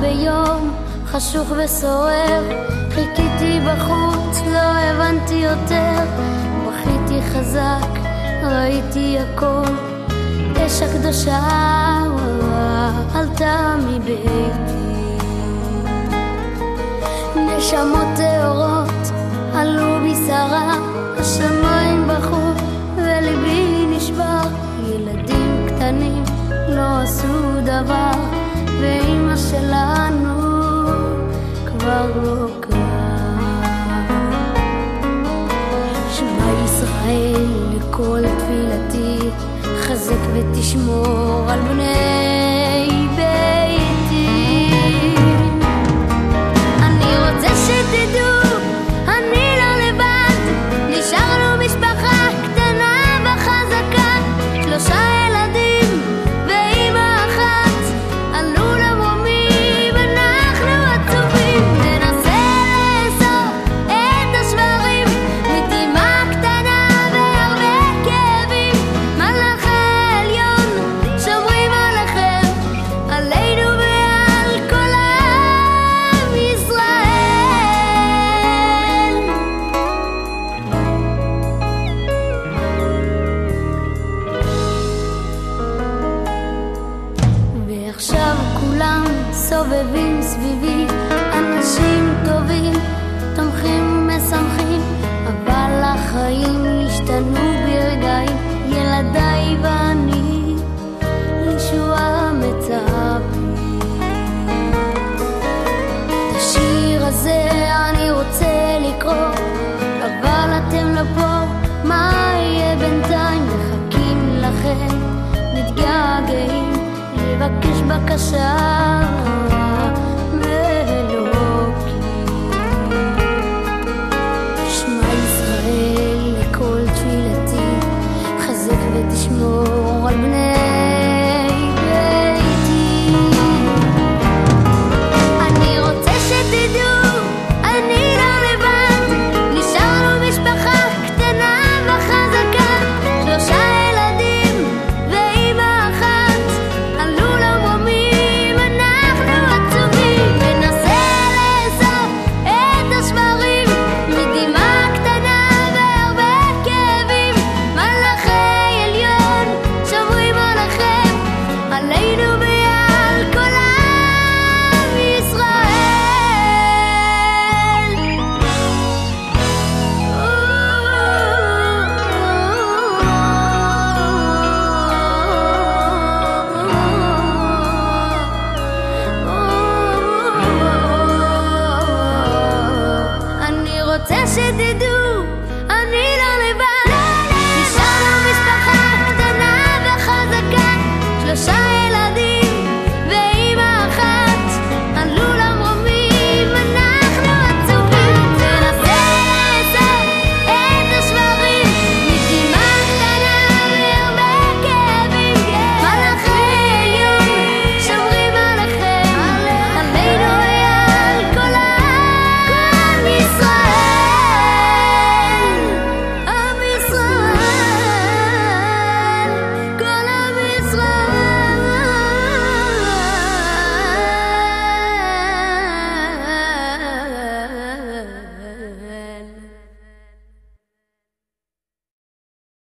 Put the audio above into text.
ביום חשוך וסוער, חיכיתי בחוץ, לא הבנתי יותר, בכיתי חזק, ראיתי הכל, אש הקדושה עלתה מביתי, נשמות טהורות עלו בשרה, השמיים בחו וליבי נשבר, ילדים קטנים לא עשו דבר, ואמא שלנו כבר לא כאן. שמע ישראל לכל תפילתי, חזק ותשמור על בני ביתי. אני רוצה שתדעו, אני לא לבד, נשארנו משפחה קטנה וחזקה, 3 ילדים ואמא אחת, עלו למרומים, אנחנו עצובים, ננסה לאסוף את השברים, מטעימה קטנה והרבה כאבים, מלאכי העליון שומרים עליכם, עלינו ועל כל עם ישראל. ועכשיו כולם סובבים סביבי, אנשים טובים, תומכים ומשמחים, אבל החיים השתנו ברגעים, ילדיי ואני ישועה מצפים. את השיר הזה אני רוצה לקרוא, אבל אתם לא פה, מה יהיה בינתיים? מחכים לכם, מתגעגעים, לבקש בקשה.